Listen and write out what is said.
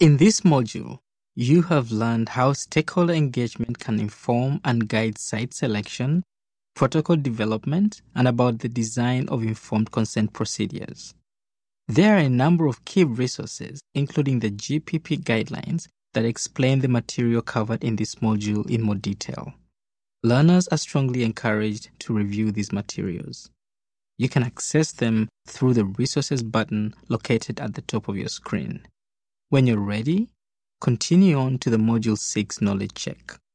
In this module, you have learned how stakeholder engagement can inform and guide site selection, protocol development, and about the design of informed consent procedures. There are a number of key resources, including the GPP guidelines, that explain the material covered in this module in more detail. Learners are strongly encouraged to review these materials. You can access them through the Resources button located at the top of your screen. When you're ready, continue on to the Module 6 Knowledge Check.